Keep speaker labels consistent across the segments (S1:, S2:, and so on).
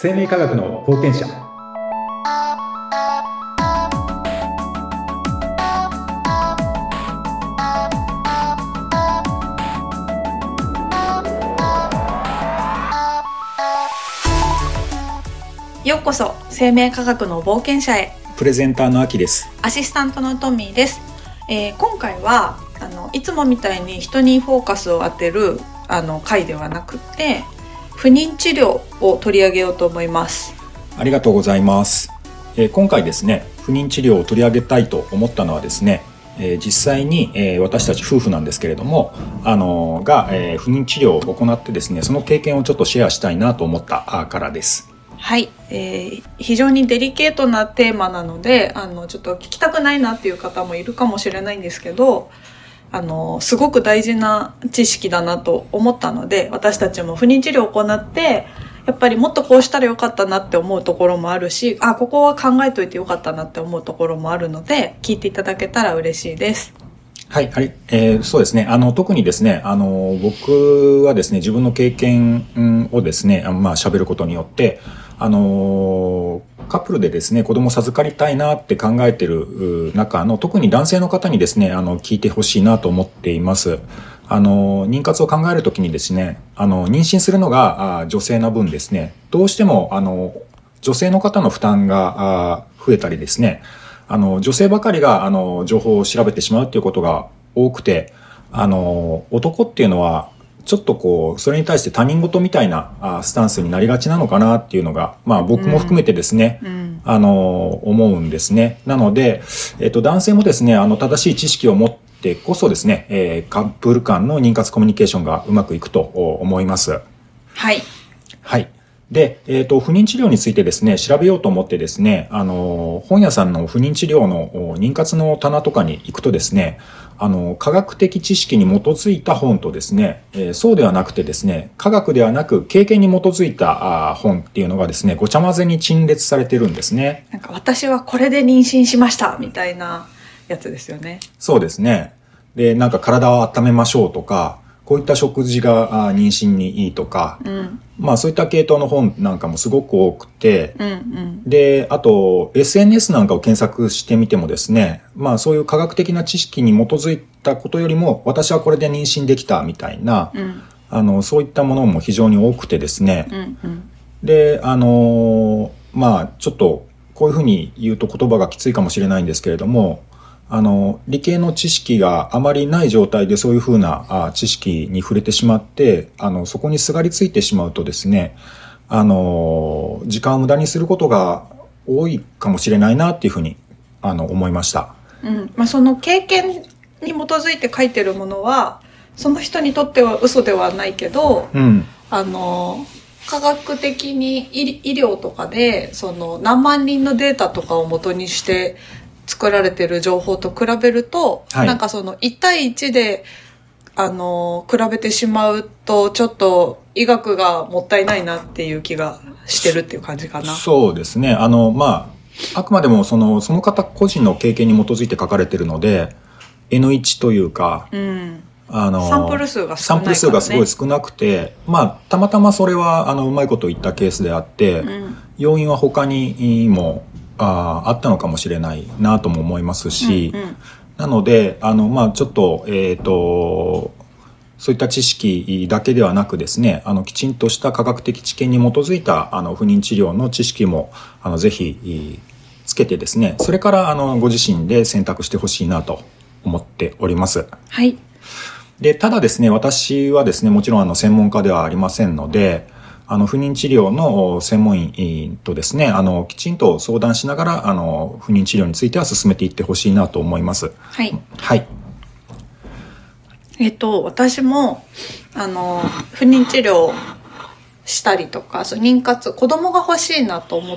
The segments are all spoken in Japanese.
S1: 生命科学の冒険者。
S2: ようこそ生命科学の冒険者へ。
S3: プレゼンターのあきです。
S2: アシスタントのトミーです。今回はいつもみたいに人にフォーカスを当てる回ではなくて、不妊治療を取り上げようと思います。
S3: ありがとうございます。今回ですね、不妊治療を取り上げたいと思ったのはですね、実際に、私たち夫婦なんですけれども不妊治療を行ってですね、その経験をちょっとシェアしたいなと思ったからです。
S2: はい、非常にデリケートなテーマなのでちょっと聞きたくないなっていう方もいるかもしれないんですけど、すごく大事な知識だなと思ったので、私たちも不妊治療を行ってやっぱりもっとこうしたらよかったなって思うところもあるし、ここは考えといてよかったなって思うところもあるので、聞いていただけたら嬉しいです。
S3: はい、そうですね。特にですね、僕はですね、自分の経験をですね、喋ることによって、カップルでですね、子供を授かりたいなって考えている中の、特に男性の方にですね、聞いてほしいなと思っています。妊活を考えるときにですね、妊娠するのが女性な分ですね、どうしても女性の方の負担が増えたりですね、女性ばかりが情報を調べてしまうということが多くて、男っていうのはちょっとそれに対して他人事みたいなスタンスになりがちなのかなっていうのが、僕も含めてですね、思うんですね。なので、男性もですね、正しい知識を持ってこそですね、カップル間の妊活コミュニケーションがうまくいくと思います。
S2: はい。
S3: はい。で、不妊治療についてですね、調べようと思ってですね、本屋さんの不妊治療の妊活の棚とかに行くとですね、科学的知識に基づいた本とですね、そうではなくてですね、科学ではなく経験に基づいた本っていうのがですね、ごちゃ混ぜに陳列されてるんですね。
S2: なんか私はこれで妊娠しましたみたいなやつですよね。
S3: そうですね。で、なんか体を温めましょうとか、こういった食事が妊娠にいいとか、そういった系統の本なんかもすごく多くて、で、あと SNS なんかを検索してみてもですね、そういう科学的な知識に基づいたことよりも、私はこれで妊娠できたみたいな、そういったものも非常に多くてですね、で、ちょっとこういうふうに言うと言葉がきついかもしれないんですけれども、理系の知識があまりない状態でそういうふうな知識に触れてしまって、そこにすがりついてしまうとですね、時間を無駄にすることが多いかもしれないなっていうふうに思いました。
S2: その経験に基づいて書いてるものは、その人にとっては嘘ではないけど、科学的に医療とかでその何万人のデータとかを元にして作られてる情報と比べると、なんかその1対1で比べてしまうとちょっと医学がもったいないなっていう気がしてるっていう感じかな。
S3: そうですね。あくまでもその方個人の経験に基づいて書かれてるので N1 というか、
S2: サンプル数が少ないからね。
S3: サンプル数がすごい少なくて、たまたまそれはうまいこと言ったケースであって、要因は他にもあったのかもしれないなとも思いますし、なのでちょっとそういった知識だけではなくですね、きちんとした科学的知見に基づいた不妊治療の知識もぜひつけてですね、それからご自身で選択してほしいなと思っております。
S2: はい。
S3: で、ただですね、私はですね、もちろん専門家ではありませんので、不妊治療の専門医とですね、きちんと相談しながら、不妊治療については進めていってほしいなと思います。
S2: はい。
S3: はい。
S2: 私も、不妊治療したりとか、妊活、子供が欲しいなと思って、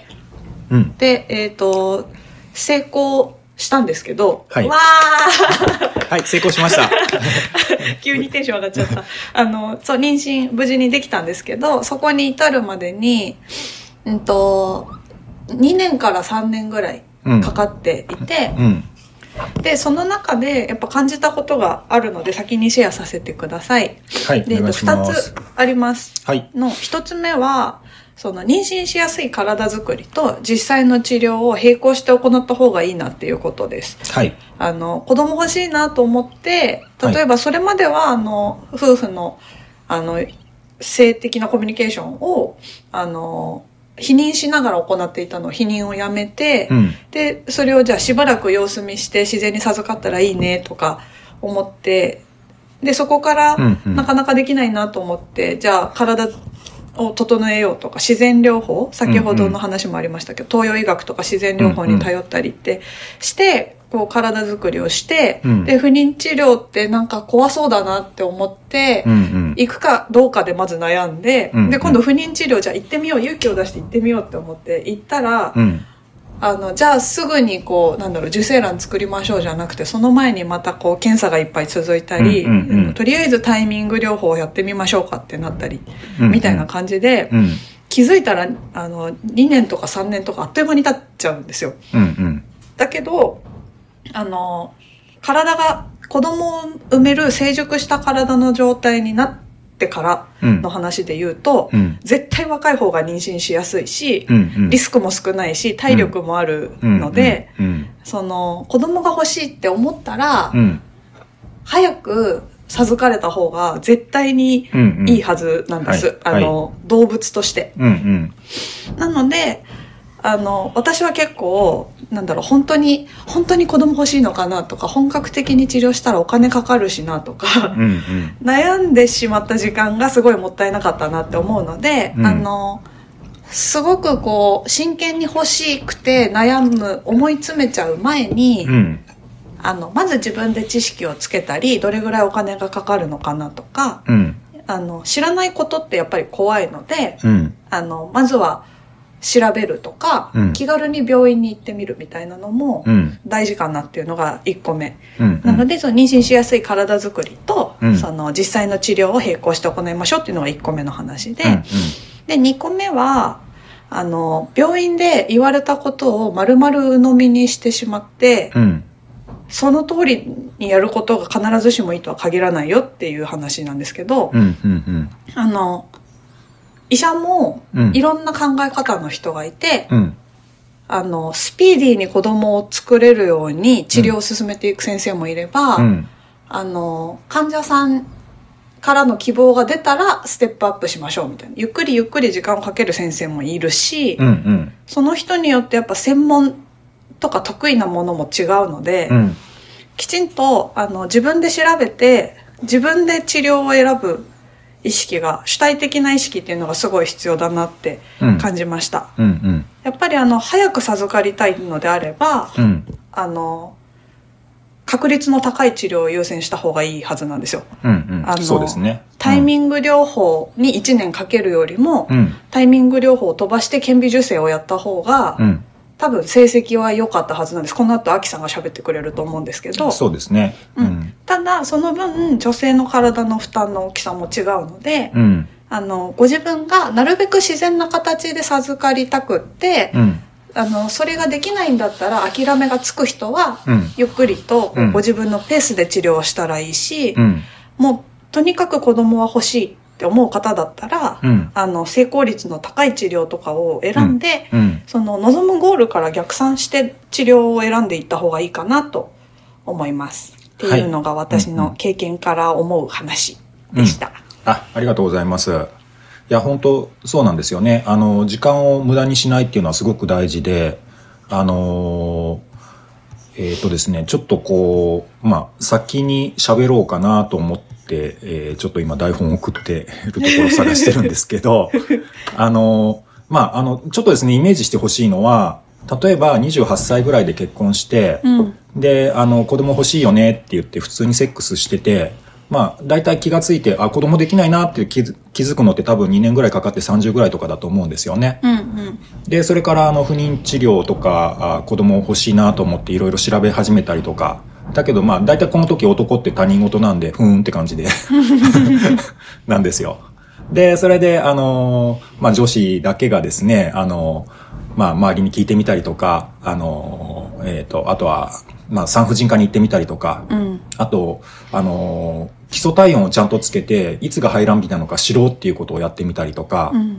S2: で、成功したんですけど、
S3: はい。
S2: わー
S3: はい、成功しました。
S2: 急にテンション上がっちゃった。妊娠無事にできたんですけど、そこに至るまでに、2年から3年ぐらいかかっていて、で、その中でやっぱ感じたことがあるので、先にシェアさせてください。
S3: はい、
S2: で、
S3: お願いします。
S2: 2つあります。
S3: はい。
S2: 1つ目は、 その妊娠しやすい体づくりと実際の治療を並行して行った方がいいなっていうことです。
S3: はい。
S2: 子供欲しいなと思って、例えばそれまでは、夫婦の、性的なコミュニケーションを、避妊しながら行っていたのを避妊をやめて、
S3: うん、
S2: で、それをじゃあしばらく様子見して自然に授かったらいいねとか思って、で、そこからなかなかできないなと思って、じゃあ体を整えようとか、自然療法、先ほどの話もありましたけど、東洋医学とか自然療法に頼ったりってして、こう体作りをして、で、不妊治療ってなんか怖そうだなって思って、行くかどうかでまず悩んで、で、今度不妊治療じゃあ行ってみよう、勇気を出して行ってみようって思って行ったら、じゃあすぐにこう、受精卵作りましょうじゃなくて、その前にまたこう、検査がいっぱい続いたり、とりあえずタイミング療法をやってみましょうかってなったり、みたいな感じで、気づいたら、2年とか3年とかあっという間に経っちゃうんですよ。だけど、体が子供を産める成熟した体の状態になってからの話で言うと、絶対若い方が妊娠しやすいし、リスクも少ないし、体力もあるので、その子供が欲しいって思ったら、早く授かれた方が絶対にいいはずなんです。動物として。なので、私は結構、本当に子供欲しいのかなとか、本格的に治療したらお金かかるしなとか、悩んでしまった時間がすごいもったいなかったなって思うので、すごくこう、真剣に欲しくて悩む、思い詰めちゃう前に、まず自分で知識をつけたり、どれぐらいお金がかかるのかなとか、知らないことってやっぱり怖いので、まずは、調べるとか、気軽に病院に行ってみるみたいなのも大事かなっていうのが1個目。なので、その妊娠しやすい体づくりと、その実際の治療を並行して行いましょうっていうのが1個目の話で、で、2個目は、病院で言われたことを丸々鵜呑みにしてしまって、その通りにやることが必ずしもいいとは限らないよっていう話なんですけど、医者もいろんな考え方の人がいて、スピーディーに子供を作れるように治療を進めていく先生もいれば、患者さんからの希望が出たらステップアップしましょうみたいな。ゆっくりゆっくり時間をかける先生もいるし、その人によってやっぱ専門とか得意なものも違うので、きちんと自分で調べて、自分で治療を選ぶ意識が、主体的な意識っていうのがすごい必要だなって感じました。やっぱり早く授かりたいのであれば、確率の高い治療を優先した方がいいはずなんですよ。
S3: そうですね。
S2: タイミング療法に1年かけるよりも、タイミング療法を飛ばして顕微授精をやった方が、多分成績は良かったはずなんです。この後、アキさんが喋ってくれると思うんですけど。
S3: そうですね。
S2: ただ、その分、女性の体の負担の大きさも違うので、ご自分がなるべく自然な形で授かりたくって、それができないんだったら諦めがつく人は、ゆっくりとご自分のペースで治療をしたらいいし、もう、とにかく子供は欲しいって思う方だったら、成功率の高い治療とかを選んで、その望むゴールから逆算して治療を選んでいった方がいいかなと思います。っていうのが私の経験から思う話でした。
S3: ありがとうございます。いや、本当そうなんですよね。時間を無駄にしないっていうのはすごく大事で、ですね、ちょっとこう、先に喋ろうかなと思って、ちょっと今台本を送っているところを探してるんですけど、ちょっとですね、イメージしてほしいのは、例えば28歳ぐらいで結婚して、で、子供欲しいよねって言って普通にセックスしてて、大体気がついて、子供できないなって気づくのって多分2年ぐらいかかって30ぐらいとかだと思うんですよね。で、それから不妊治療とか、子供欲しいなと思っていろいろ調べ始めたりとか、だけど大体この時男って他人事なんで、ふーんって感じで、なんですよ。で、それで、女子だけがですね、周りに聞いてみたりとか、あとは、産婦人科に行ってみたりとか、あと、基礎体温をちゃんとつけて、いつが排卵日なのか知ろうっていうことをやってみたりとか、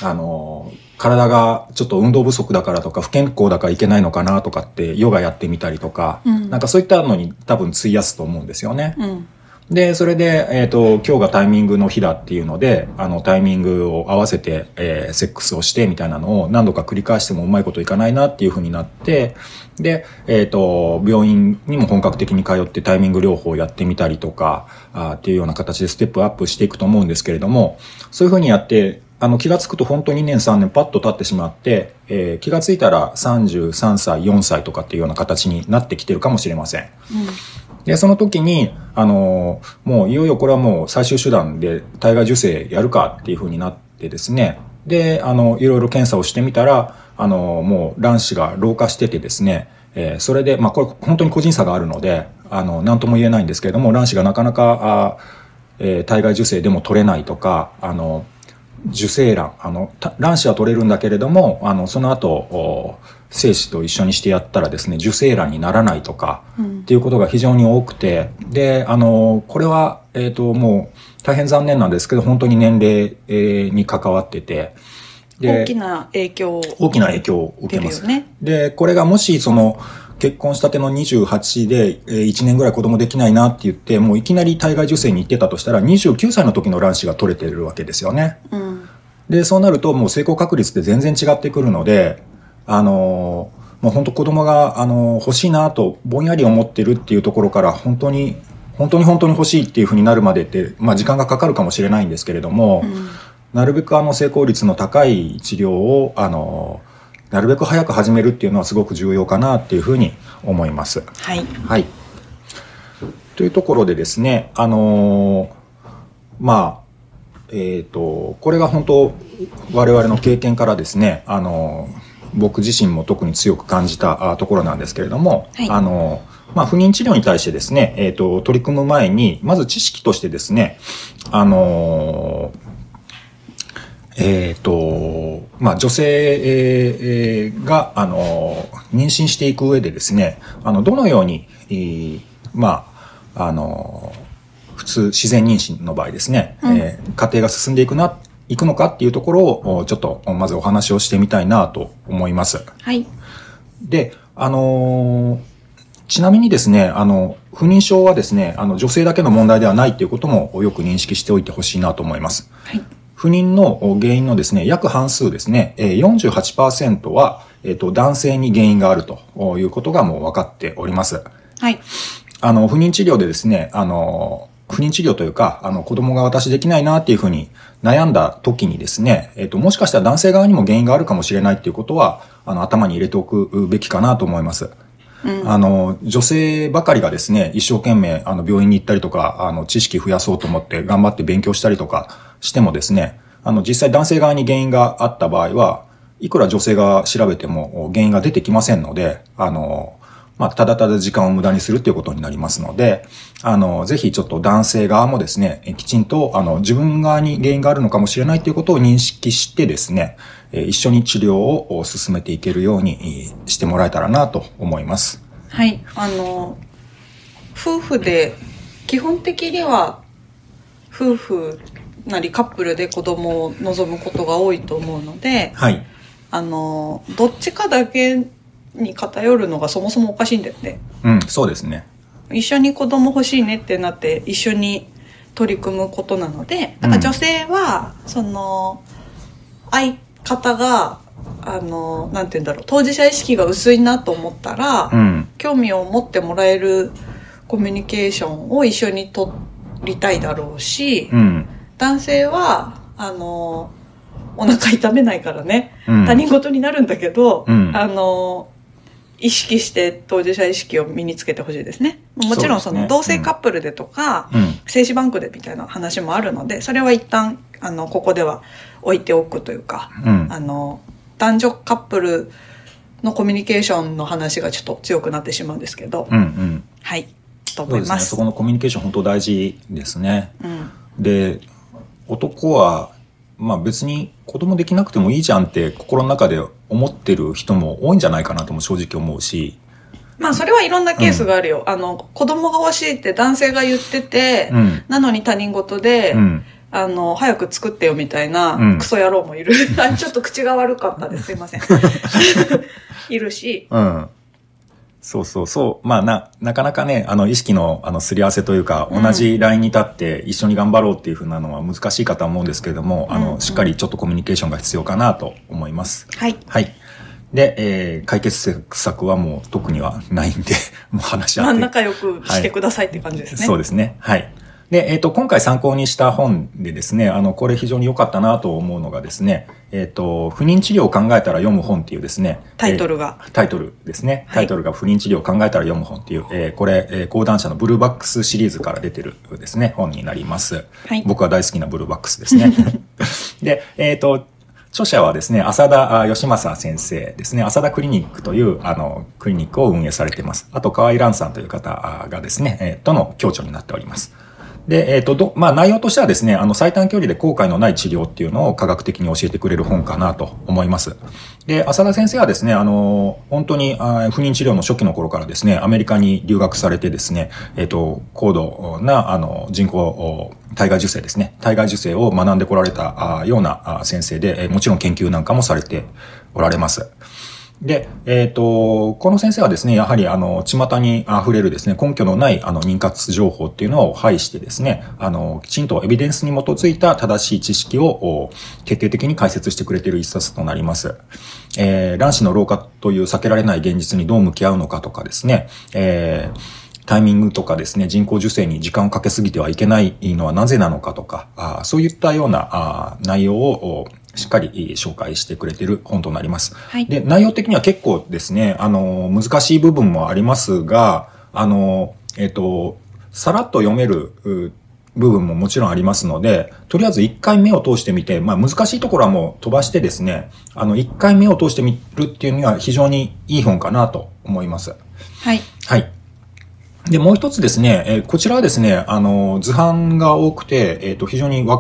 S3: 体がちょっと運動不足だからとか、不健康だからいけないのかなとかって、ヨガやってみたりとか、なんかそういったのに多分費やすと思うんですよね。で、それで、今日がタイミングの日だっていうので、タイミングを合わせて、セックスをしてみたいなのを何度か繰り返してもうまいこといかないなっていう風になって、で、病院にも本格的に通ってタイミング療法をやってみたりとか、っていうような形でステップアップしていくと思うんですけれども、そういう風にやって、気がつくと本当に2年3年パッと経ってしまって、気がついたら33歳、4歳とかっていうような形になってきてるかもしれません。で、その時に、もういよいよこれはもう最終手段で体外受精やるかっていう風になってですね。で、いろいろ検査をしてみたら、もう卵子が老化しててですね、それで、これ本当に個人差があるので、なんとも言えないんですけれども、卵子がなかなか、体外受精でも取れないとか、受精卵、卵子は取れるんだけれども、その後、精子と一緒にしてやったらですね、受精卵にならないとか、っていうことが非常に多くて、で、これは、もう大変残念なんですけど、本当に年齢、に関わってて、
S2: で、大きな影響
S3: を受けます。で、これがもし結婚したての28で、1年ぐらい子供できないなって言って、もういきなり体外受精に行ってたとしたら、29歳の時の卵子が取れてるわけですよね。で、そうなるともう成功確率って全然違ってくるので、もう本当子供が、欲しいなとぼんやり思ってるっていうところから、本当に欲しいっていう風になるまでって、時間がかかるかもしれないんですけれども、なるべく成功率の高い治療を、なるべく早く始めるっていうのはすごく重要かなっていうふうに思います。
S2: はい。
S3: はい。というところでですね、これが本当我々の経験からですね、僕自身も特に強く感じたところなんですけれども、はい、不妊治療に対してですね、取り組む前に、まず知識としてですね、女性が、妊娠していく上でですね、どのように、普通、自然妊娠の場合ですね、家庭が進んでいくのかっていうところを、ちょっと、まずお話をしてみたいなと思います。
S2: はい。
S3: で、ちなみにですね、不妊症はですね、女性だけの問題ではないっていうこともよく認識しておいてほしいなと思います。
S2: はい。
S3: 不妊の原因のですね、約半数ですね、48% は、男性に原因があるということがもう分かっております。
S2: はい。
S3: 不妊治療でですね、不妊治療というか、子供が私できないなっていうふうに悩んだ時にですね、もしかしたら男性側にも原因があるかもしれないっていうことは、頭に入れておくべきかなと思います。女性ばかりがですね、一生懸命、病院に行ったりとか、知識増やそうと思って頑張って勉強したりとかしてもですね、実際男性側に原因があった場合は、いくら女性が調べても原因が出てきませんので、ただただ時間を無駄にするということになりますので、ぜひちょっと男性側もですね、きちんと、自分側に原因があるのかもしれないということを認識してですね、一緒に治療を進めていけるようにしてもらえたらなと思います。
S2: はい。夫婦で、基本的には、夫婦なりカップルで子供を望むことが多いと思うので、
S3: はい。
S2: どっちかだけに偏るのがそもそもおかしいんだよね。
S3: そうですね。
S2: 一緒に子供欲しいねってなって一緒に取り組むことなので、だから女性は、相方が、なんて言うんだろう、当事者意識が薄いなと思ったら、興味を持ってもらえるコミュニケーションを一緒に取りたいだろうし、男性は、お腹痛めないからね、他人事になるんだけど、意識して当事者意識を身につけてほしいですね。もちろん同性カップルでとか、精子バンクでみたいな話もあるので、それは一旦、ここでは置いておくというか、男女カップルのコミュニケーションの話がちょっと強くなってしまうんですけど、はい、と思います。
S3: そうですね。そこのコミュニケーション本当大事ですね。で、男は、別に子供できなくてもいいじゃんって心の中で思ってる人も多いんじゃないかなとも正直思うし。
S2: それはいろんなケースがあるよ。子供が欲しいって男性が言ってて、なのに他人事で、 早く作ってよみたいなクソ野郎もいる。ちょっと口が悪かったです。すいません。いるし。
S3: うん。そうそうそう。まあなかなかね、意識の、すり合わせというか、同じラインに立って一緒に頑張ろうっていう風なのは難しいかとは思うんですけれども、しっかりちょっとコミュニケーションが必要かなと思います。
S2: はい。
S3: はい。で、解決策はもう特にはないんで、もう話し合って。
S2: 仲良くしてくださいって感じですね。
S3: はい、そうですね。はい。で、今回参考にした本でですね、これ非常に良かったなと思うのがですね、不妊治療を考えたら読む本っていうですね、
S2: タイトル
S3: ですね。タイトルが不妊治療を考えたら読む本っていう、これ、講談社のブルーバックスシリーズから出てるですね、本になります。はい。僕は大好きなブルーバックスですね。で、著者はですね、浅田義正先生ですね、浅田クリニックという、クリニックを運営されています。あと、河合蘭さんという方がですね、との共著になっております。で、まあ、内容としてはですね、最短距離で後悔のない治療っていうのを科学的に教えてくれる本かなと思います。で、浅田先生はですね、本当に、不妊治療の初期の頃からですね、アメリカに留学されてですね、高度な、人工、体外受精ですね。体外受精を学んでこられたような先生で、もちろん研究なんかもされておられます。で、この先生はですね、やはり巷に溢れるですね、根拠のない妊活情報っていうのを排してですね、きちんとエビデンスに基づいた正しい知識を徹底的に解説してくれている一冊となります。卵子の老化という避けられない現実にどう向き合うのかとかですね、タイミングとかですね、人工授精に時間をかけすぎてはいけないのはなぜなのかとか、そういったような内容をしっかり紹介してくれている本となります。はい、で、内容的には結構ですね、難しい部分もありますが、さらっと読める部分ももちろんありますので、とりあえず一回目を通してみて、まあ難しいところはもう飛ばしてですね、一回目を通してみるっていうには非常にいい本かなと思います。
S2: はい。
S3: はい。で、もう一つですね、こちらはですね、図版が多くて、非常に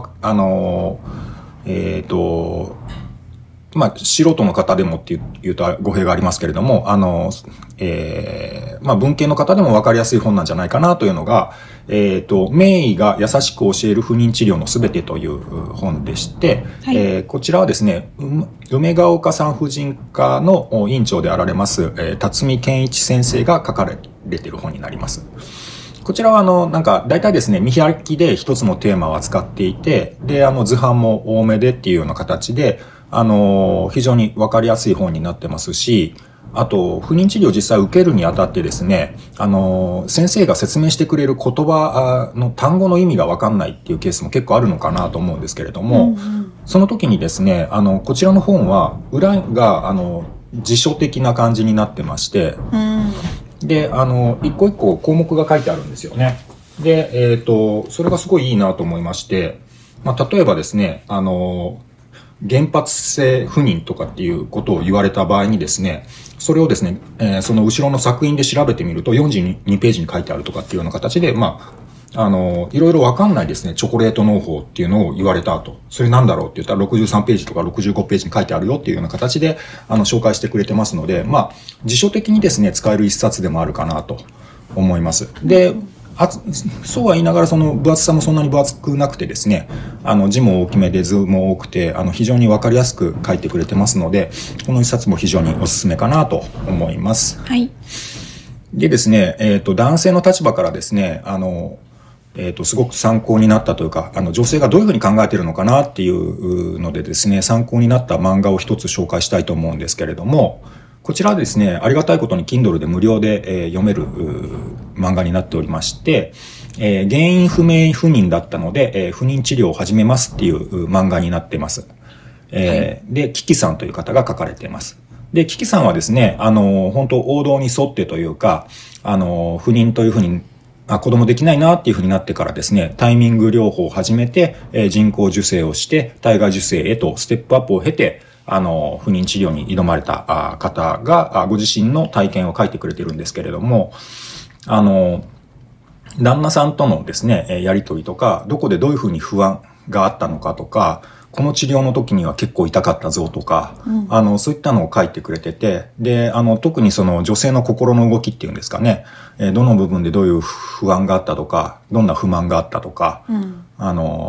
S3: まあ、素人の方でもっていうと語弊がありますけれども、まあ、文系の方でも分かりやすい本なんじゃないかなというのが、名医が優しく教える不妊治療のすべてという本でして、はい、こちらはですね、梅ヶ丘産婦人科の院長であられます、辰巳健一先生が書かれている本になります。こちらはなんか大体ですね、見開きで一つのテーマを扱っていて、で、図版も多めでっていうような形で、非常にわかりやすい本になってますし、あと、不妊治療を実際受けるにあたってですね、先生が説明してくれる言葉の単語の意味がわかんないっていうケースも結構あるのかなと思うんですけれども、その時にですね、こちらの本は、裏が、辞書的な感じになってまして、で、一個一個項目が書いてあるんですよね。で、それがすごいいいなと思いまして、まあ、例えばですね、原発性不妊とかっていうことを言われた場合にですね、それをですね、その後ろの作品で調べてみると42ページに書いてあるとかっていうような形で、まあ、いろいろわかんないですね、チョコレート農法っていうのを言われた後、それなんだろうって言ったら63ページとか65ページに書いてあるよっていうような形で、紹介してくれてますので、まあ、辞書的にですね、使える一冊でもあるかなと思います。で、そうは言いながらその分厚さもそんなに分厚くなくてですね、字も大きめで図も多くて、非常にわかりやすく書いてくれてますので、この一冊も非常におすすめかなと思います。
S2: はい。
S3: でですね、男性の立場からですね、すごく参考になったというか、女性がどういうふうに考えているのかなっていうのでですね、参考になった漫画を一つ紹介したいと思うんですけれども、こちらはですね、ありがたいことに Kindle で無料で、読める漫画になっておりまして、原因不明不妊だったので、不妊治療を始めますっていう漫画になっています。で、キキさんという方が書かれています。で、キキさんはですね、本当王道に沿ってというか、不妊というふうに子供できないなっていうふうになってからですね、タイミング療法を始めて、人工授精をして、体外受精へとステップアップを経て、不妊治療に挑まれた方が、ご自身の体験を書いてくれてるんですけれども、旦那さんとのですね、やりとりとか、どこでどういうふうに不安があったのかとか、この治療の時には結構痛かったぞとか、そういったのを書いてくれてて、で、特にその女性の心の動きっていうんですかね、どの部分でどういう不安があったとか、どんな不満があったとか、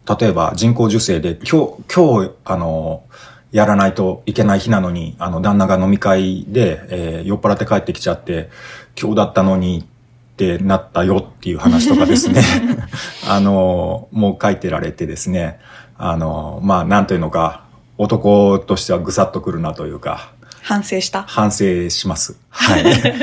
S3: 例えば人工授精で今日、やらないといけない日なのに、旦那が飲み会で、酔っ払って帰ってきちゃって、今日だったのにってなったよっていう話とかですね。もう書いてられてですね。なんというのか、男としてはぐさっとくるなというか。
S2: 反省
S3: します。はい。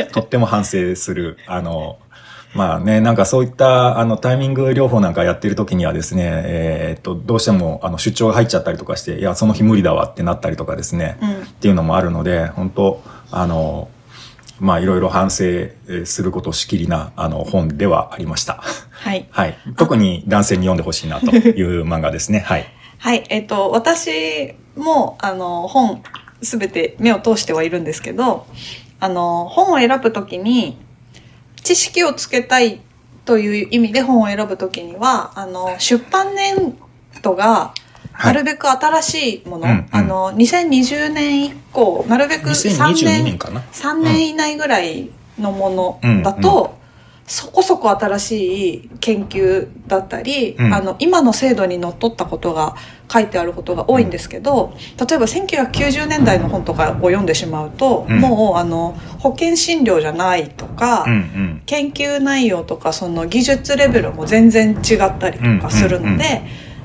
S3: とっても反省する。なんかそういったタイミング療法なんかやってる時にはですね、どうしても出張が入っちゃったりとかして、いや、その日無理だわってなったりとかですね、っていうのもあるので、本当いろいろ反省することしきりな本ではありました。
S2: はい。
S3: はい。特に男性に読んでほしいなという漫画ですね。はい。
S2: はい。私も本すべて目を通してはいるんですけど、本を選ぶときに、知識をつけたいという意味で本を選ぶときには、出版年度が、なるべく新しいもの、2020年以降、なるべく3年以内ぐらいのものだと、そこそこ新しい研究だったり、今の制度にのっとったことが書いてあることが多いんですけど、例えば1990年代の本とかを読んでしまうと、もう保険診療じゃないとか、研究内容とかその技術レベルも全然違ったりとかするので、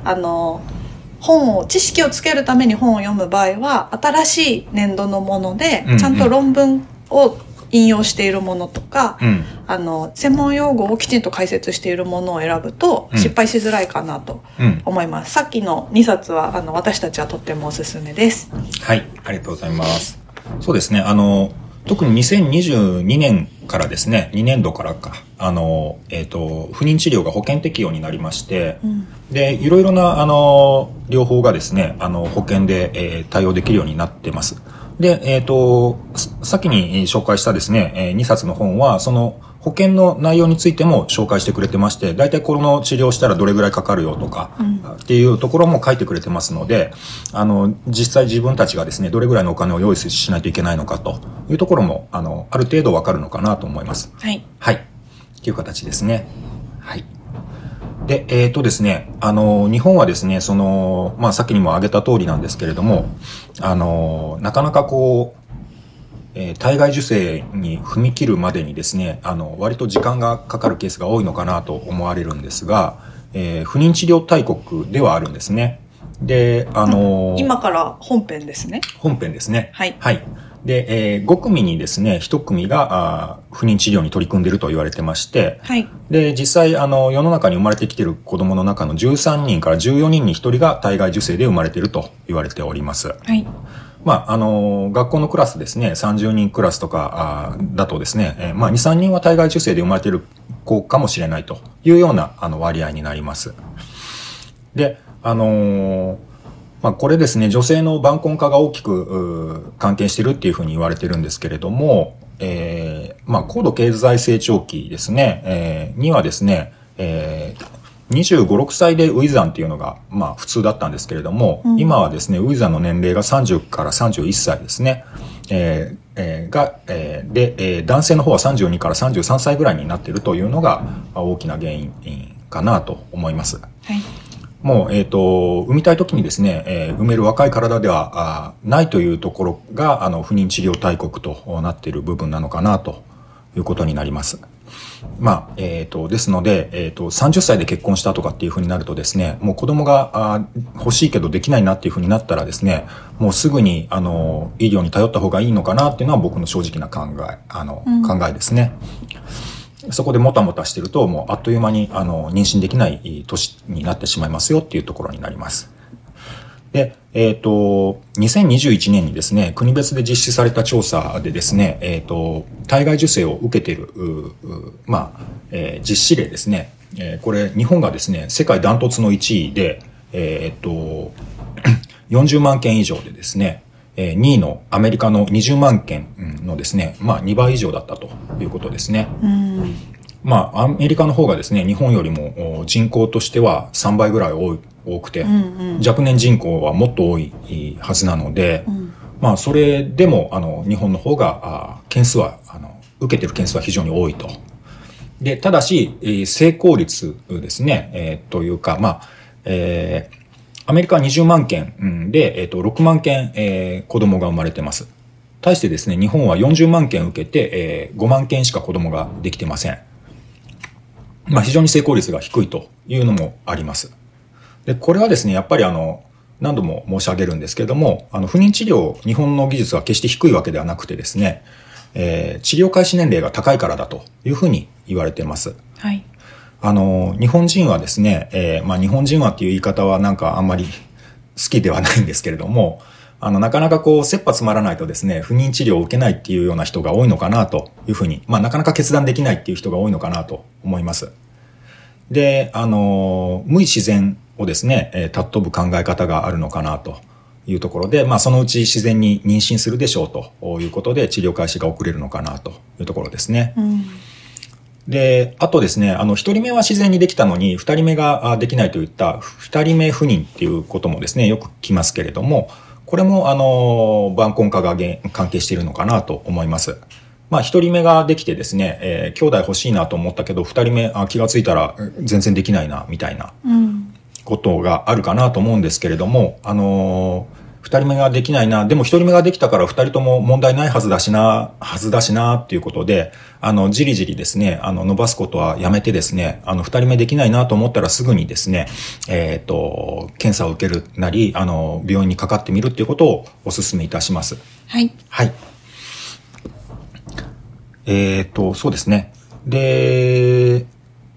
S2: 知識をつけるために本を読む場合は、新しい年度のもので、ちゃんと論文を引用しているものとか、専門用語をきちんと解説しているものを選ぶと失敗しづらいかなと思います。さっきの2冊は私たちはとってもおすすめです。
S3: はい、ありがとうございます。そうですね、特に2022年からですね、2年度からか、不妊治療が保険適用になりまして、で、いろいろな療法がですね、保険で、対応できるようになってます。で、先に紹介したですね、2冊の本は、その保険の内容についても紹介してくれてまして、だいたいこの治療したらどれぐらいかかるよとか、っていうところも書いてくれてますので、実際自分たちがですね、どれぐらいのお金を用意しないといけないのかというところも、ある程度わかるのかなと思います。
S2: はい。
S3: はい。っていう形ですね。はい。で、ですね、日本はですね、さっきにも挙げた通りなんですけれども、なかなか体外受精に踏み切るまでにですね、割と時間がかかるケースが多いのかなと思われるんですが、不妊治療大国ではあるんですね。で、
S2: 今から本編ですね。
S3: 本編ですね。
S2: はい。
S3: はい。で、5組にですね、1組が不妊治療に取り組んでいると言われてまして、
S2: はい。
S3: で、実際世の中に生まれてきている子供の中の13人から14人に1人が体外受精で生まれていると言われております。
S2: はい。
S3: 学校のクラスですね、30人クラスとかだとですね、2、3人は体外受精で生まれている子かもしれないというような割合になります。で、これですね、女性の晩婚化が大きく関係しているっていうふうに言われてるんですけれども、高度経済成長期ですね、にはですね、25、6歳で初産っていうのが、普通だったんですけれども、今はですね、初産の年齢が30から31歳ですね。男性の方は32から33歳ぐらいになっているというのが大きな原因かなと思います。
S2: はい。
S3: もう、産みたい時にですね、産める若い体ではないというところが、不妊治療大国となっている部分なのかなということになります。ですので、30歳で結婚したとかっていうふうになるとですね、もう子供が欲しいけどできないなっていうふうになったらですね、もうすぐに医療に頼った方がいいのかなっていうのは僕の正直な考えですね。そこでもたもたしてると、もうあっという間に妊娠できない年になってしまいますよっていうところになります。で、2021年にですね、国別で実施された調査でですね、体外受精を受けている、実施例ですね。これ、日本がですね、世界ダントツの1位で、40万件以上でですね、2位のアメリカの20万件のですね、2倍以上だったということですね。アメリカの方がですね、日本よりも人口としては3倍ぐらい多くて、若年人口はもっと多いはずなので、それでも日本の方が件数は受けてる件数は非常に多いと。で、ただし成功率ですね、というかアメリカは20万件で、6万件、子供が生まれてます。対してですね、日本は40万件受けて、5万件しか子供ができてません。非常に成功率が低いというのもあります。で、これはですね、やっぱり何度も申し上げるんですけれども、不妊治療、日本の技術は決して低いわけではなくてですね、治療開始年齢が高いからだというふうに言われています。
S2: はい。
S3: 日本人はですね、日本人はっていう言い方はなんかあんまり好きではないんですけれども、なかなか切羽詰まらないとですね、不妊治療を受けないっていうような人が多いのかなというふうに、なかなか決断できないっていう人が多いのかなと思います。で、無意自然をですね、尊ぶ考え方があるのかなというところで、そのうち自然に妊娠するでしょうということで治療開始が遅れるのかなというところですね。で、あとですね、一人目は自然にできたのに、二人目ができないといった二人目不妊っていうこともですね、よく聞きますけれども、これも晩婚化が関係しているのかなと思います。一人目ができてですね、兄弟欲しいなと思ったけど、二人目気がついたら全然できないなみたいなことがあるかなと思うんですけれども、二人目ができないな、でも一人目ができたから二人とも問題ないはずだしなっていうことで、じりじりですね、伸ばすことはやめてですね、二人目できないなと思ったらすぐにですね、検査を受けるなり、病院にかかってみるっていうことをお勧めいたします。
S2: はい。
S3: はい。そうですね。で、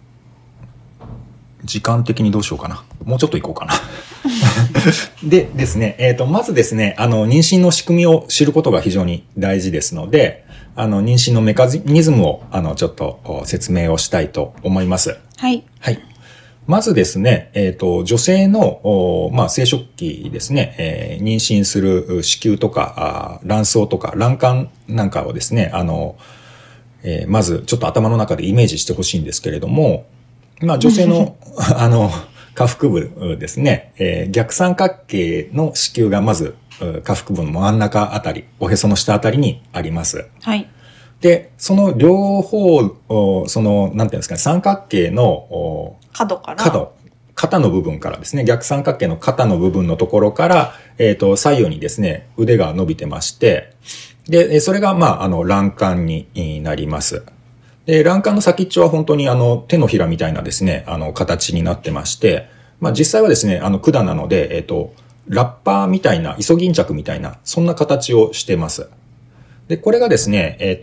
S3: 時間的にどうしようかな。もうちょっと行こうかな。でですね、まずですね、妊娠の仕組みを知ることが非常に大事ですので、妊娠のメカニズムを、ちょっと説明をしたいと思います。
S2: はい。
S3: はい。まずですね、女性の、生殖期ですね、妊娠する子宮とか、卵巣とか卵管なんかをですね、まずちょっと頭の中でイメージしてほしいんですけれども、女性の、下腹部ですね、逆三角形の子宮がまず、下腹部の真ん中あたり、おへその下あたりにあります。
S2: はい。
S3: で、その両方、なんていうんですかね、三角形の
S2: 角から。
S3: 肩の部分からですね、逆三角形の肩の部分のところから、左右にですね、腕が伸びてまして、で、それが、卵管になります。で、卵管の先っちょは本当に手のひらみたいなですね、形になってまして、実際はですね、管なので、ラッパーみたいな、イソギンチャクみたいな、そんな形をしてます。で、これがですね、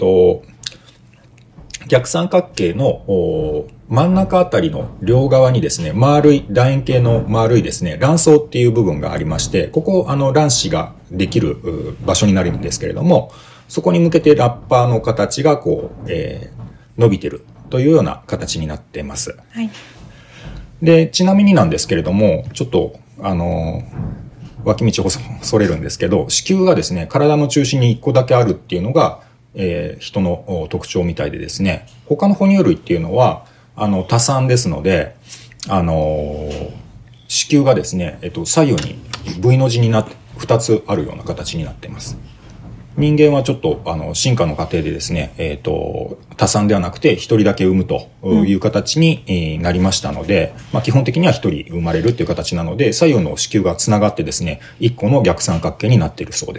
S3: 逆三角形の真ん中あたりの両側にですね、丸い、楕円形の丸いですね、卵巣っていう部分がありまして、ここ、卵子ができる場所になるんですけれども、そこに向けてラッパーの形が伸びてるというような形になっています。
S2: はい。
S3: で、ちなみになんですけれども、ちょっと、脇道をそれるんですけど、子宮がですね、体の中心に1個だけあるっていうのが、人の特徴みたいでですね、他の哺乳類っていうのは、多産ですので、子宮がですね、左右に V の字になって、2つあるような形になっています。人間はちょっと、進化の過程でですね、多産ではなくて1人だけ産むという形になりましたので、基本的には1人生まれるという形なので、左右の子宮がつながってですね、1個の逆三角形になっているそうです。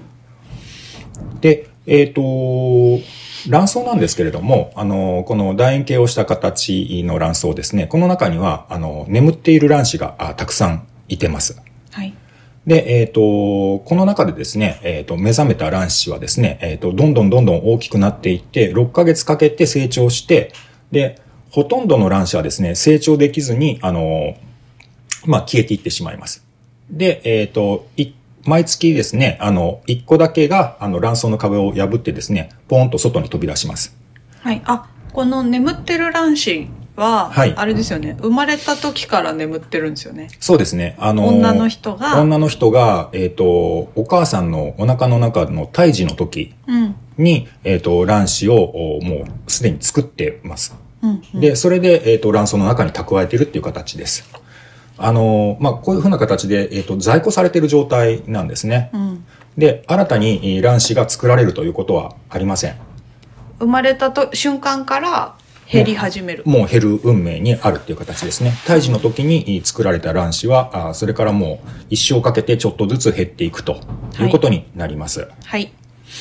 S3: で、卵巣なんですけれども、この楕円形をした形の卵巣ですね、この中には、眠っている卵子がたくさんいてます。
S2: はい。
S3: で、この中でですね、目覚めた卵子はですね、どんどん大きくなっていって、6ヶ月かけて成長して、で、ほとんどの卵子はですね、成長できずに、消えていってしまいます。で、毎月ですね、1個だけが、卵巣の壁を破ってですね、ポーンと外に飛び出します。
S2: はい。この眠ってる卵子は、
S3: はい、
S2: あれですよね。生まれた時から眠ってるんですよね。
S3: そうですね。
S2: 女の人が、
S3: お母さんのお腹の中の胎児の時に、卵子をもうすでに作ってます。で、それで、卵巣の中に蓄えているっていう形です。こういうふうな形で、在庫されている状態なんですね。で、新たに卵子が作られるということはありません。
S2: 生まれた瞬間から減り始める。
S3: もう減る運命にあるっていう形ですね。胎児の時に作られた卵子は、それからもう一生かけてちょっとずつ減っていくということになります。
S2: はい。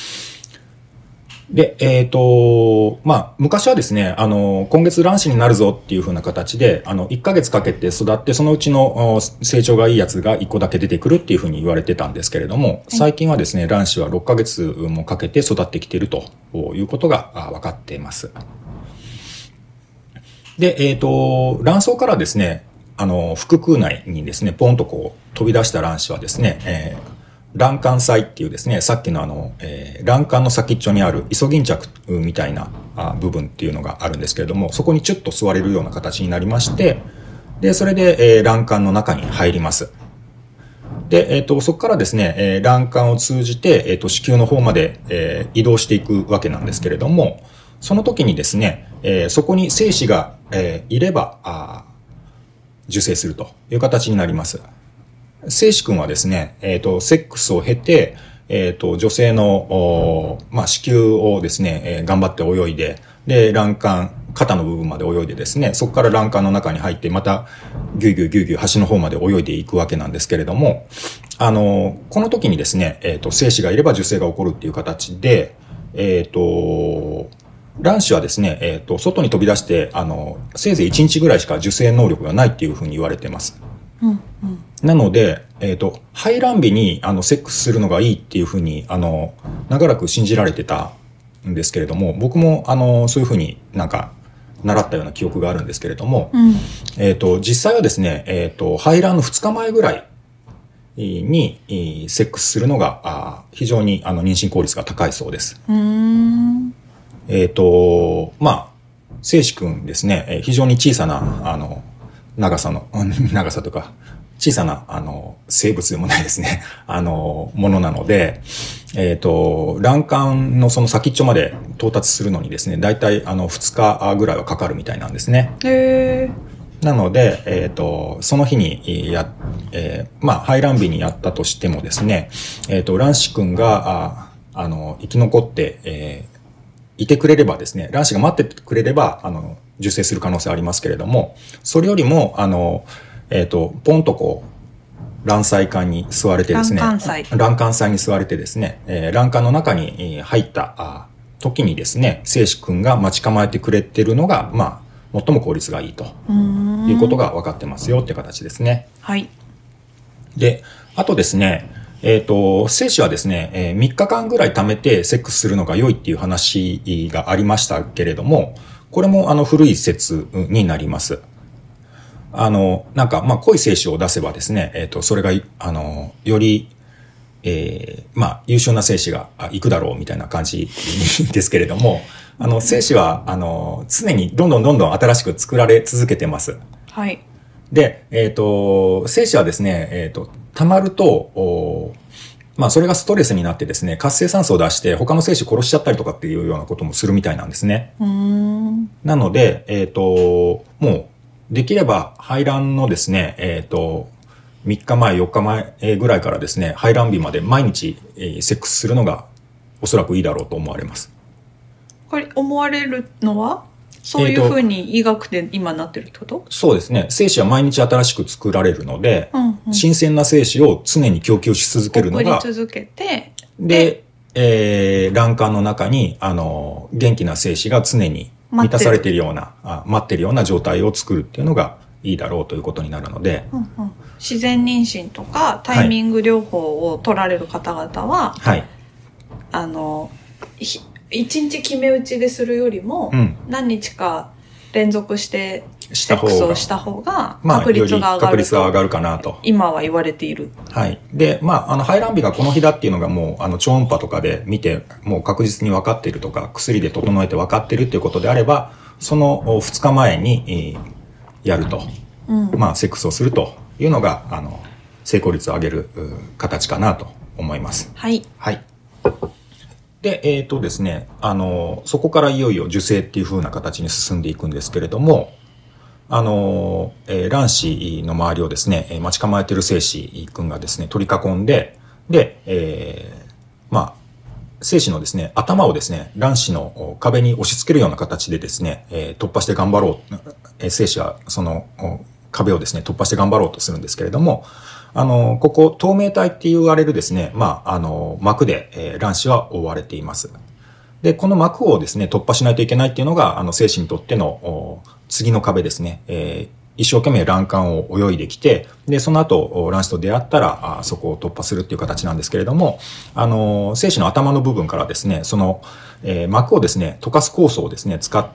S3: で、昔はですね、今月卵子になるぞっていう風な形で、1ヶ月かけて育って、そのうちの成長がいいやつが1個だけ出てくるっていう風に言われてたんですけれども、最近はですね、卵子は6ヶ月もかけて育ってきているということが分かっています。で、卵巣からですね、腹腔内にですね、ポンとこう飛び出した卵子はですね、卵管細っていうですね、さっきの卵管の先っちょにあるイソギンチャクみたいな部分っていうのがあるんですけれども、そこにチュッと吸われるような形になりまして、で、それで、卵管の中に入ります。で、そこからですね、卵管を通じて、子宮の方まで、移動していくわけなんですけれども、その時にですね、そこに精子が、いれば、受精するという形になります。精子くんはですね、セックスを経て、女性の、子宮をですね、頑張って泳いで、で、卵管、肩の部分まで泳いでですね、そこから卵管の中に入って、また、ぎゅうぎゅうぎゅうぎゅう端の方まで泳いでいくわけなんですけれども、この時にですね、精子がいれば受精が起こるっていう形で、卵子はですね、外に飛び出して、せいぜい1日ぐらいしか受精能力がないっていうふうに言われています。
S2: うんうん、
S3: なので、排卵日にセックスするのがいいっていうふうに長らく信じられてたんですけれども、僕もそういうふうになんか習ったような記憶があるんですけれども、実際はですね、排卵の2日前ぐらいにセックスするのが非常に妊娠効率が高いそうです。精子くんですね、非常に小さな長さとか、小さな、生物でもないですね。ものなので、卵管のその先っちょまで到達するのにですね、だいたい2日ぐらいはかかるみたいなんですね。なので、その日に排卵日にやったとしてもですね、卵子くんが、生き残って、いてくれればですね、卵子が待ってくれれば、受精する可能性ありますけれども、それよりも、ポンとこう、卵細管に吸われてですね、卵管細に吸われてですね、卵管の中に入った時にですね、精子くんが待ち構えてくれてるのが、最も効率がいいということが分かってますよって形ですね。
S2: はい。
S3: で、あとですね、精子はですね、3日間ぐらい貯めてセックスするのが良いっていう話がありましたけれども、これも古い説になります。濃い精子を出せばですね、それが、より、優秀な精子がいくだろうみたいな感じですけれども、精子は、常にどんどん新しく作られ続けてます。
S2: はい。
S3: で、精子はですね、溜まると、それがストレスになってですね、活性酸素を出して他の精子殺しちゃったりとかっていうようなこともするみたいなんですね。なので、もう、できれば排卵のですね、3日前、4日前ぐらいからですね、排卵日まで毎日、セックスするのがおそらくいいだろうと思われます。
S2: これ思われるのはそういうふうに医学で今なってるってこと？
S3: そうですね。精子は毎日新しく作られるので、新鮮な精子を常に供給し続けるのが、
S2: 送り続けて、
S3: で、卵管の中に、元気な精子が常に満たされているような、待ってるような状態を作るっていうのがいいだろうということになるので、
S2: 自然妊娠とかタイミング療法を取られる方々は、
S3: はい、
S2: 一日決め打ちでするよりも、何日か連続してセックスをした方が確率が上がるかなと今は言われている。
S3: はい。で、排卵日がこの日だっていうのがもう超音波とかで見てもう確実に分かっているとか、薬で整えて分かっているっていうことであれば、その2日前にやると、セックスをするというのが成功率を上げる形かなと思います。
S2: はい。
S3: はい。で、ですね、そこからいよいよ受精っていう風な形に進んでいくんですけれども、卵子の周りをですね、待ち構えてる精子くんがですね、取り囲んで、で、 精子のですね、頭をですね、卵子の壁に押し付けるような形でですね、突破して頑張ろう、精子がその壁をですね、突破して頑張ろうとするんですけれども、ここ、透明体って言われるですね、膜で、卵子は覆われています。で、この膜をですね、突破しないといけないっていうのが、精子にとっての次の壁ですね。一生懸命卵管を泳いできて、で、その後、卵子と出会ったら、そこを突破するっていう形なんですけれども、精子の頭の部分からですね、その、膜をですね、溶かす酵素をですね、使って、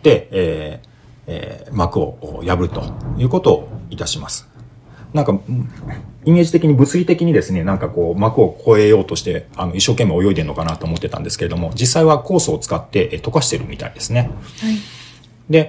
S3: 膜を破るということをいたします。なんか、イメージ的に物理的にですね、なんかこう、膜を越えようとして、一生懸命泳いでるのかなと思ってたんですけれども、実際は酵素を使って溶かしてるみたいですね。はい。で、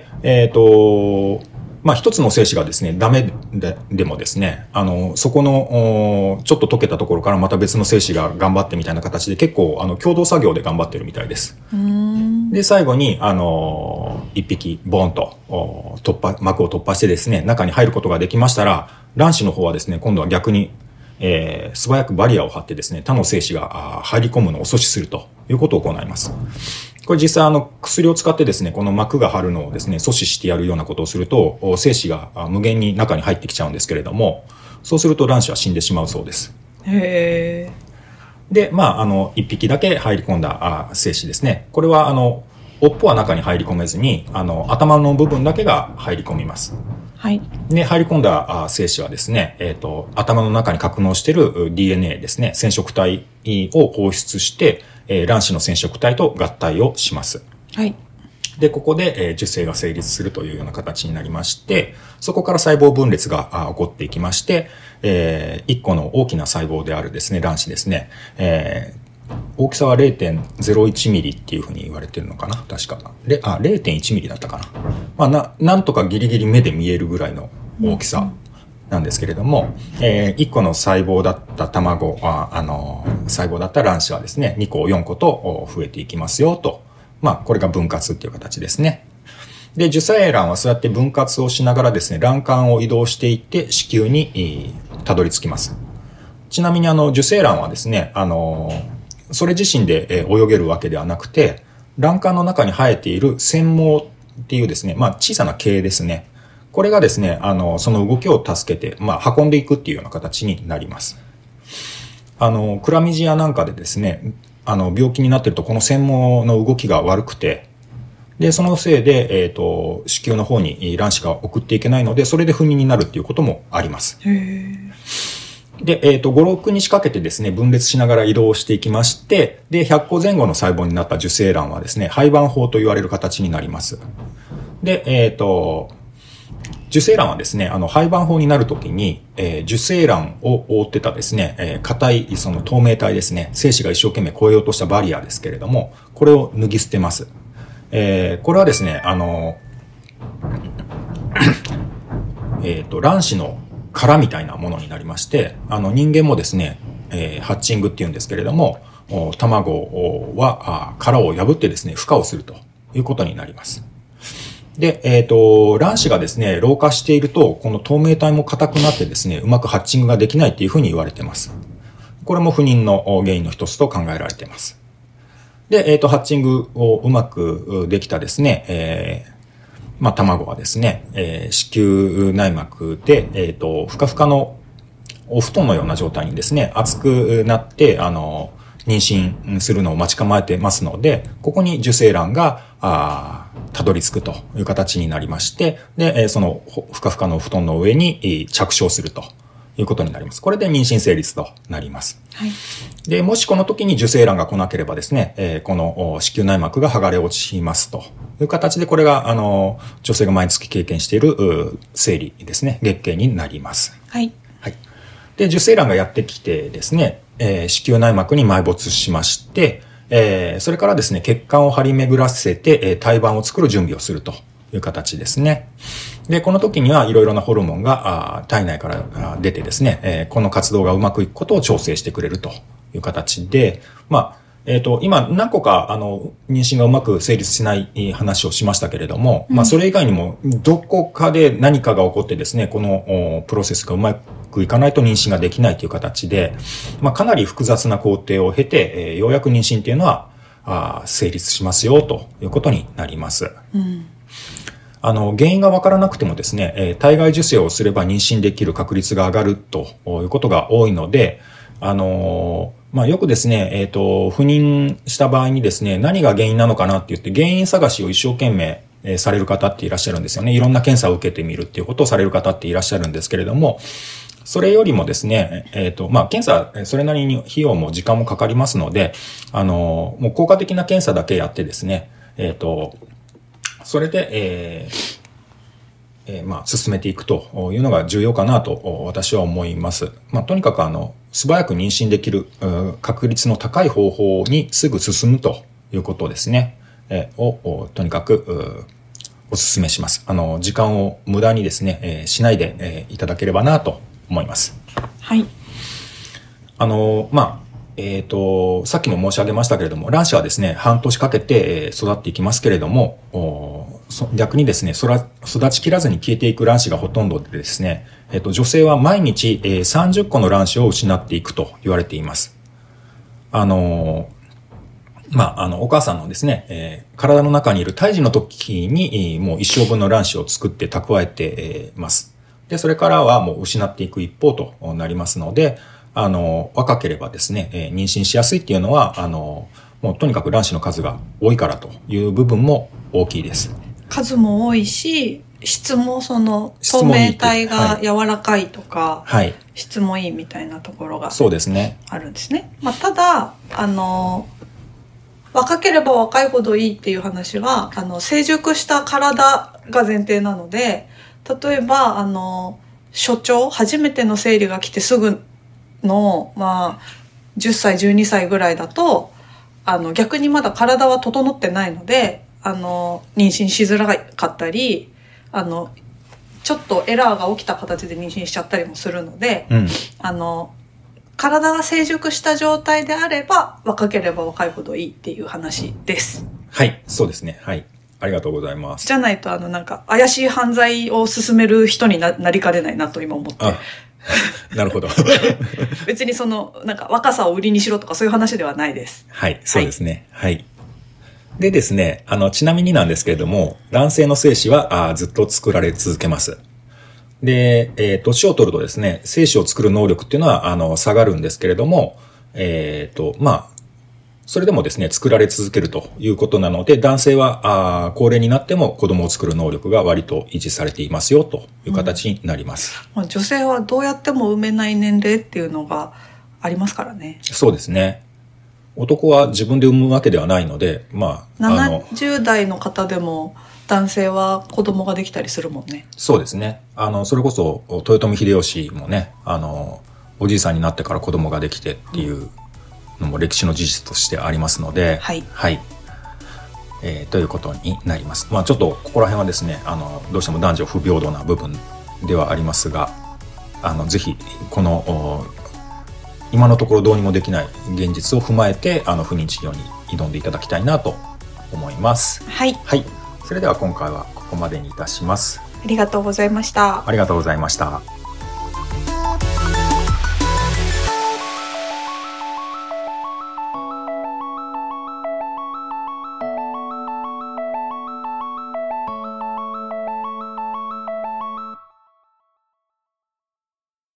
S3: 一つの精子がですね、ダメでもですね、そこの、ちょっと溶けたところからまた別の精子が頑張ってみたいな形で結構、共同作業で頑張ってるみたいです。で、最後に、一匹、ボーンと、膜を突破してですね、中に入ることができましたら、卵子の方はですね、今度は逆に、素早くバリアを張ってですね、他の精子が入り込むのを阻止するということを行います。これ実際薬を使ってですね、この膜が張るのをですね、阻止してやるようなことをすると、精子が無限に中に入ってきちゃうんですけれども、そうすると卵子は死んでしまうそうです。へー。で、一匹だけ入り込んだ精子ですね。これは尾っぽは中に入り込めずに、頭の部分だけが入り込みます。はい。で、入り込んだ精子はですね、頭の中に格納している DNA ですね、染色体を放出して、卵子の染色体と合体をします。はい。で、ここで、受精が成立するというような形になりまして、そこから細胞分裂が起こっていきまして、一個の大きな細胞であるですね、卵子ですね、大きさは 0.01 ミリっていうふうに言われてるのかな確か。0.1 ミリだったかな。なんとかギリギリ目で見えるぐらいの大きさなんですけれども、1個の細胞だった細胞だった卵子はですね、2個4個と増えていきますよと。これが分割っていう形ですね。で、受精卵はそうやって分割をしながらですね、卵管を移動していって子宮にたどり着きます。ちなみに受精卵はですね、それ自身で泳げるわけではなくて、卵管の中に生えている繊毛っていうですね、小さな毛ですね。これがですね、その動きを助けて、運んでいくっていうような形になります。クラミジアなんかでですね、病気になってるとこの繊毛の動きが悪くて、で、そのせいで、子宮の方に卵子が送っていけないので、それで不妊になるっていうこともあります。で、5、6日かけてですね、分裂しながら移動していきまして、で、100個前後の細胞になった受精卵はですね、胚盤胞と言われる形になります。で、受精卵はですね、胚盤胞になるときに、受精卵を覆ってたですね、硬いその透明体ですね、精子が一生懸命越えようとしたバリアですけれども、これを脱ぎ捨てます。これはですね、卵子の殻みたいなものになりまして、人間もですね、ハッチングっていうんですけれども、卵は殻を破ってですね、孵化をするということになります。で、卵子がですね、老化していると、この透明体も硬くなってですね、うまくハッチングができないっていうふうに言われています。これも不妊の原因の一つと考えられています。で、ハッチングをうまくできたですね、卵はですね、子宮内膜で、ふかふかのお布団のような状態にですね、熱くなって、妊娠するのを待ち構えてますので、ここに受精卵が、たどり着くという形になりまして、で、そのふかふかの布団の上に着床するということになります。これで妊娠成立となります。はい。で、もしこの時に受精卵が来なければですね、この子宮内膜が剥がれ落ちますという形で、これが、女性が毎月経験している生理ですね、月経になります。はい。はい。で、受精卵がやってきてですね、子宮内膜に埋没しまして、それからですね、血管を張り巡らせて、胎盤を作る準備をするという形ですね。で、この時にはいろいろなホルモンが体内から出てですね、この活動がうまくいくことを調整してくれるという形で、今何個か妊娠がうまく成立しない話をしましたけれども、それ以外にもどこかで何かが起こってですね、このプロセスがうまくいかないと妊娠ができないという形で、かなり複雑な工程を経て、ようやく妊娠っていうのは成立しますよということになります。原因がわからなくてもですね、体外受精をすれば妊娠できる確率が上がるということが多いので、よくですね、不妊した場合にですね、何が原因なのかなって言って原因探しを一生懸命される方っていらっしゃるんですよね。いろんな検査を受けてみるっていうことをされる方っていらっしゃるんですけれども、それよりもですね、検査、それなりに費用も時間もかかりますので、もう効果的な検査だけやってですね、それで、進めていくというのが重要かなと私は思います。とにかく素早く妊娠できる確率の高い方法にすぐ進むということですね、をとにかくお勧めします。時間を無駄にですね、しないで、いただければなと思います。
S2: はい。
S3: さっきも申し上げましたけれども、卵子はですね、半年かけて育っていきますけれども、逆にですね、育ちきらずに消えていく卵子がほとんどでですね、女性は毎日30個の卵子を失っていくと言われています。お母さんのですね、体の中にいる胎児の時にもう一生分の卵子を作って蓄えてます。で、それからはもう失っていく一方となりますので、若ければですね、妊娠しやすいっていうのは、もうとにかく卵子の数が多いからという部分も大きいです。
S2: 数も多いし、質も透明体が柔らかいとか、はい、質もいいみたいなところが
S3: そうですね。
S2: あるんですね。ただ、若ければ若いほどいいっていう話は、成熟した体が前提なので、例えば、初めての生理が来てすぐの、10歳、12歳ぐらいだと、逆にまだ体は整ってないので、妊娠しづらかったり、ちょっとエラーが起きた形で妊娠しちゃったりもするので、体が成熟した状態であれば、若ければ若いほどいいっていう話です。
S3: はい、そうですね。はい。ありがとうございます。
S2: じゃないと、怪しい犯罪を進める人になりかねないなと今思って。
S3: なるほど。
S2: 別に若さを売りにしろとかそういう話ではないです。
S3: はい、そうですね。はい。でですね、ちなみになんですけれども、男性の精子はずっと作られ続けます。で、年を取るとですね、精子を作る能力っていうのは、下がるんですけれども、それでもですね、作られ続けるということなので、男性は高齢になっても子供を作る能力が割と維持されていますよという形になります。
S2: 女性はどうやっても産めない年齢っていうのがありますからね。
S3: そうですね。男は自分で産むわけではないので、
S2: 70代の方でも男性は子供ができたりするもんね。
S3: そうですね。それこそ豊臣秀吉もね、おじいさんになってから子供ができてっていうのも歴史の事実としてありますので、
S2: はい。
S3: はい。ということになります。ちょっとここら辺はですね、どうしても男女不平等な部分ではありますが、ぜひこの今のところどうにもできない現実を踏まえて不妊治療に挑んでいただきたいなと思います。
S2: はい。
S3: はい。それでは今回はここまでにいたします。
S2: ありがとうございました。
S3: ありがとうございました。